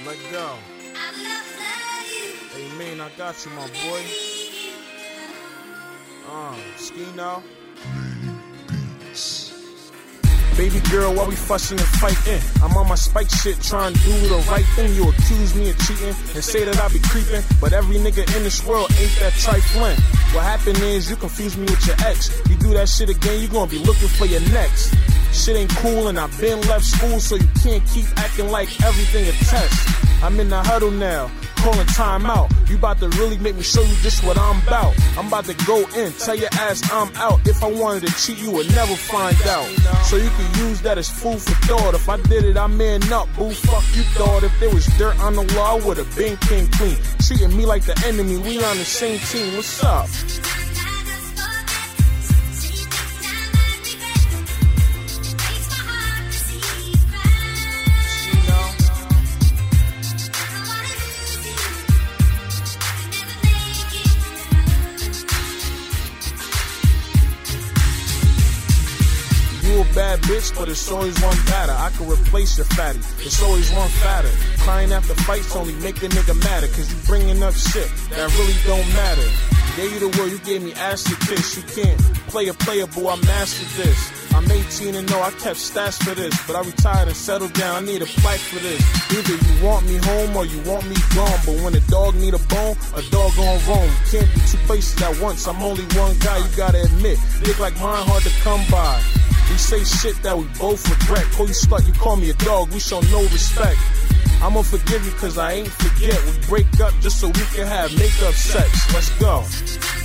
Let go. Amen, I got you, my boy. Ski now. Baby girl, why we fussing and fighting? I'm on my spike shit, trying to do the right thing. You accuse me of cheating and say that I be creeping, but every nigga in this world ain't that trifling. What happened is you confuse me with your ex. You do that shit again, you gonna be looking for your next. Shit ain't cool and I've been left school, so you can't keep acting like everything a test. I'm in the huddle now, calling time out. You about to really make me show you just what I'm about. I'm about to go in, tell your ass I'm out. If I wanted to cheat, you would never find out. So you can use that as food for thought. If I did it, I'm man up, boo, fuck you thought. If there was dirt on the law, I would've been king clean. Treating me like the enemy, we on the same team, what's up? You a bad bitch, but it's always one batter. I can replace your fatty, it's always one fatter. Crying after fights only make a nigga madder, cause you bringing up shit that really don't matter. Gave you the word, you gave me ass to kiss. You can't play a player, boo, I mastered this. I'm 18 and no, I kept stats for this, but I retired and settled down, I need a plaque for this. Either you want me home or you want me gone, but when a dog need a bone, a dog gon' roam. Can't be two places at once, I'm only one guy, you gotta admit. Dick like mine hard to come by. We say shit that we both regret. Call you slut, you call me a dog, we show no respect. I'ma forgive you cause I ain't forget. We break up just so we can have makeup sex. Let's go.